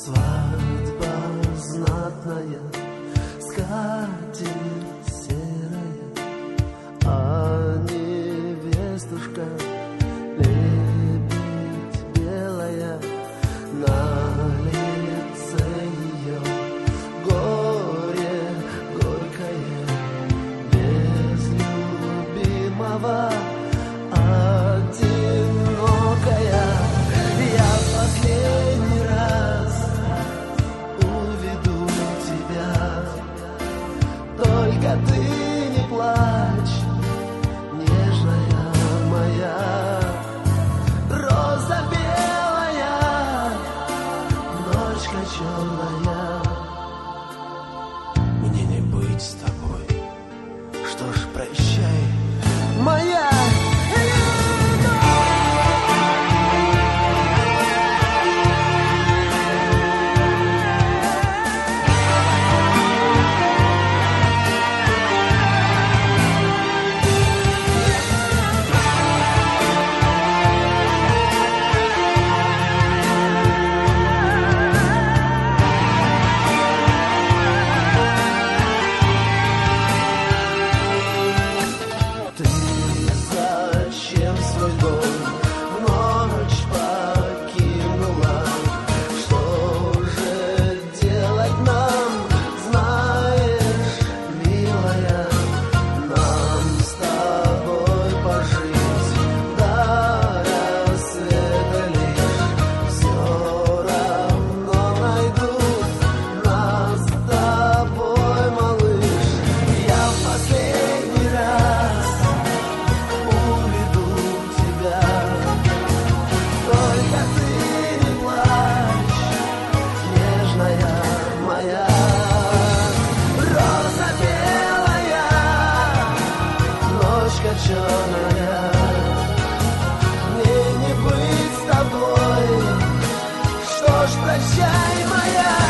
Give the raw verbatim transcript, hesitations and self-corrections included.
Свадьба знатная, скатерть серая, а невестушка лебедь белая, на лице ее горе горькое, без любимого одинокая. Я в последний раз уведу тебя, только ты не плачь, нежная моя роза белая, ночка черная. Мне не быть с тобой, что ж, прощай, моя. Черная, мне не быть с тобой, что ж, прощай, моя.